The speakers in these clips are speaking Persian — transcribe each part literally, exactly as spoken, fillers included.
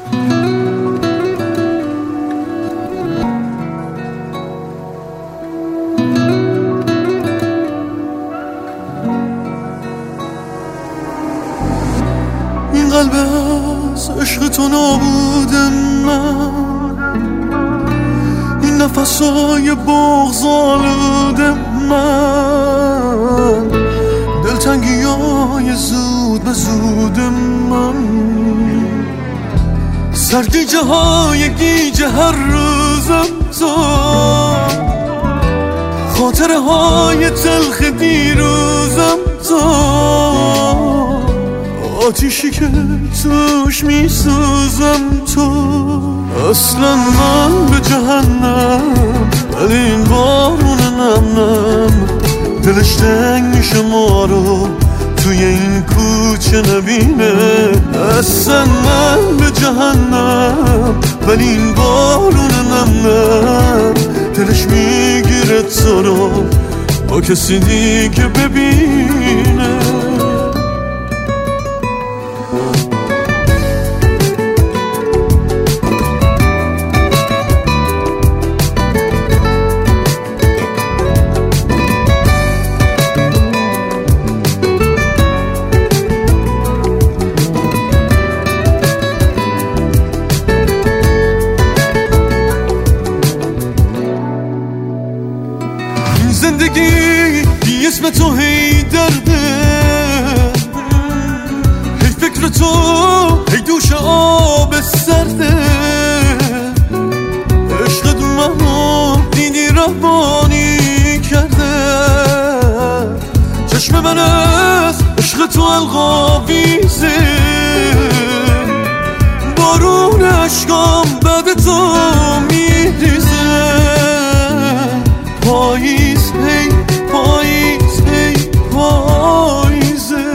این قلب از عشق تو نابود من، این نفسای بغض آلود من، دلتنگی های زود به زود من، سرگیجه های گیجه هر روزم تو، خاطره های تلخ دیروزم تو، آتیشی که توش میسوزم تو. اصلا من به جهنم ولی این بارون نم نم دلش تنگ میشه ما رو توی این کوچه نبینه. اصلا من به جهنم ولی این بارون نم نم دلش میگیره تو رو با کسی دیگه ببینه. زندگی بی اسم تو هی درده، هی فکر تو هی دوش آب سرده، عشقت منو دیدی روانی کرده، چشم من از عشق تو القاویزه، بارون عشقام بعد تو میریزه، پاییز هی پاییز هی پاییزه.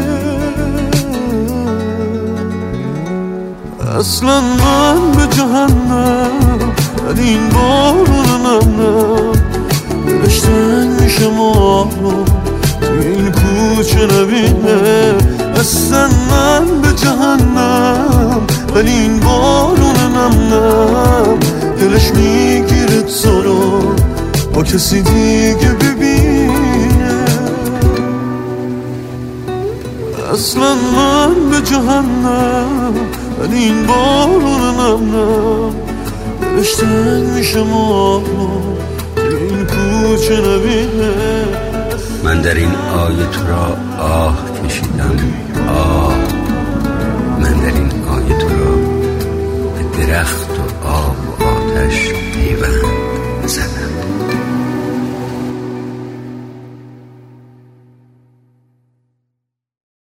اصلا من به جهنم ولی این بارون نم نم دلش تنگ میشه ما رو توی این کوچه نبینه. اصلا من به جهنم ولی این بارون نم نم دلش میگیره تو رو با کسی دیگه ببینه. اصلا من به جهنم ولی این بارون نم نم دلش تنگ میشه ما رو این کوچه نبینه. من در این آیه تو را آه کشیدم آه، من در این آیه تو را به درخت و آب و آتش پیوند